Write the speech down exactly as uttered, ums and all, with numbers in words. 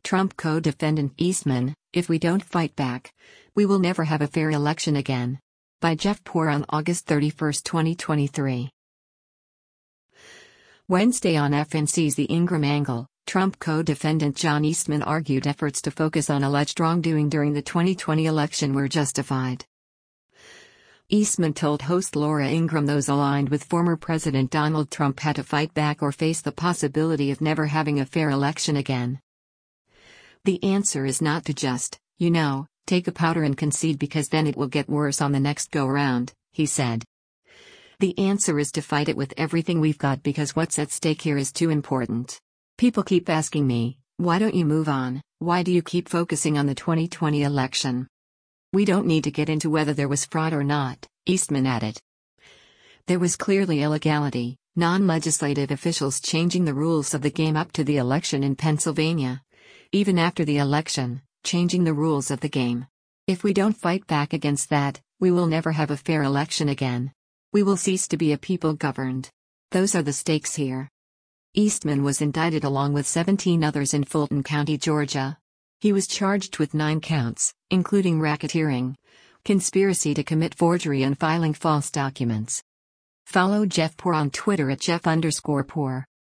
Trump co-defendant Eastman, "If we don't fight back, we will never have a fair election again." By Jeff Poor on August thirty-first, twenty twenty-three. Wednesday on F N C's The Ingraham Angle, Trump co-defendant John Eastman argued efforts to focus on alleged wrongdoing during the twenty twenty election were justified. Eastman told host Laura Ingraham those aligned with former President Donald Trump had to fight back or face the possibility of never having a fair election again. "The answer is not to just, you know, take a powder and concede because then it will get worse on the next go-round," he said. "The answer is to fight it with everything we've got because what's at stake here is too important. People keep asking me, why don't you move on, why do you keep focusing on the twenty twenty election? We don't need to get into whether there was fraud or not," Eastman added. "There was clearly illegality, non-legislative officials changing the rules of the game up to the election in Pennsylvania. Even after the election, changing the rules of the game. If we don't fight back against that, we will never have a fair election again. We will cease to be a people governed. Those are the stakes here." Eastman was indicted along with seventeen others in Fulton County, Georgia. He was charged with nine counts, including racketeering, conspiracy to commit forgery and filing false documents. Follow Jeff Poor on Twitter at Jeff underscore Poor.